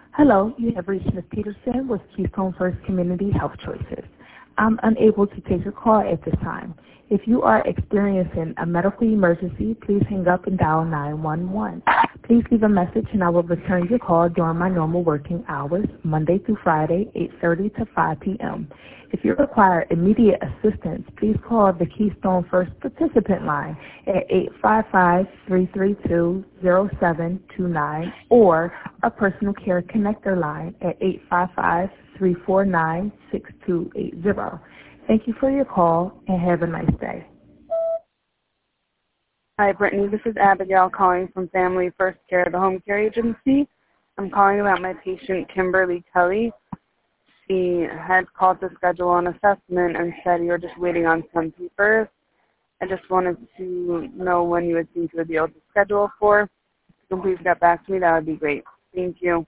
Hello, you have reached Ms. Peterson with Keystone First Community Health Choices. I'm unable to take your call at this time. If you are experiencing a medical emergency, please hang up and dial 911. Please leave a message and I will return your call during my normal working hours, Monday through Friday, 8:30 to 5 p.m. If you require immediate assistance, please call the Keystone First participant line at 855-332-0729 or a personal care connector line at 855-349-6280. Thank you for your call and have a nice day. Hi, Brittany. This is Abigail calling from Family First Care, the home care agency. I'm calling about my patient, Kimberly Kelly. She had called to schedule an assessment and said you were just waiting on some papers. I just wanted to know when you would think you would be able to schedule for. If you can please get back to me, that would be great. Thank you.